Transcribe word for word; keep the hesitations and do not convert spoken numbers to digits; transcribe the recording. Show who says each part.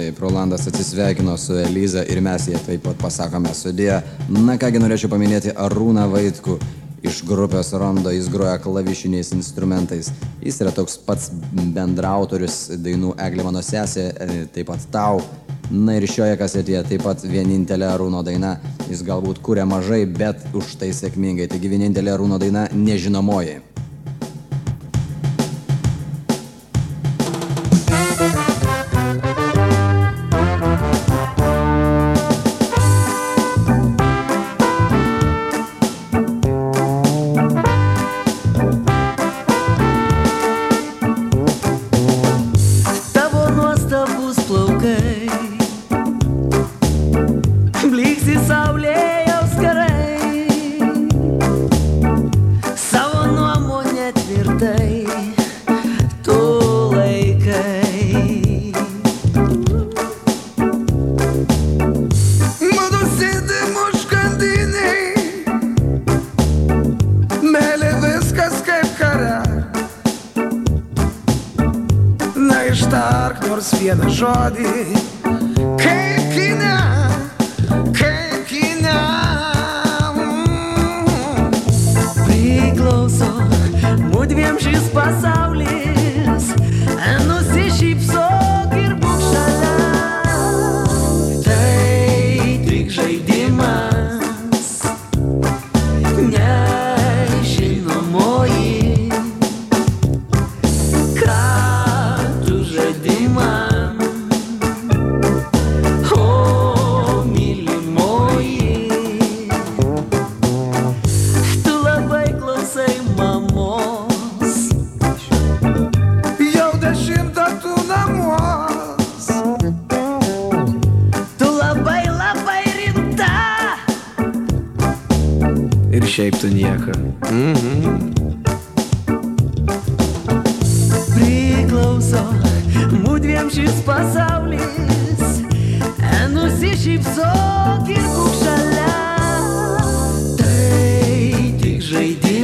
Speaker 1: Taip, Rolandas atsisveikino su Eliza ir mes jie taip pat pasakome sudie. Na kągi, norėčiau paminėti Arūną Vaitkų. Iš grupės Rondo jis groja klavišiniais instrumentais. Jis yra toks pats bendraautorius dainų Eglė mano sesė, taip pat Tau. Na ir šioje kasetėje taip pat vienintelė Arūno daina. Jis galbūt kuria mažai, bet už tai sėkmingai. Taigi vienintelė Arūno daina Nežinomoji.
Speaker 2: Vieną žodį, kaip kine, kaip kine.
Speaker 3: Priklauso mudviem šis pasaulis, nusišypsok ir būk šalia. Tai tik žaidimas, nežinomoji. Ką tu žadi man?
Speaker 2: Šiaip tu nieko. Mhm.
Speaker 3: Priklauso mudviem šis pasaulis, nusišypsok ir būk šalia. Tai tik žaidimas.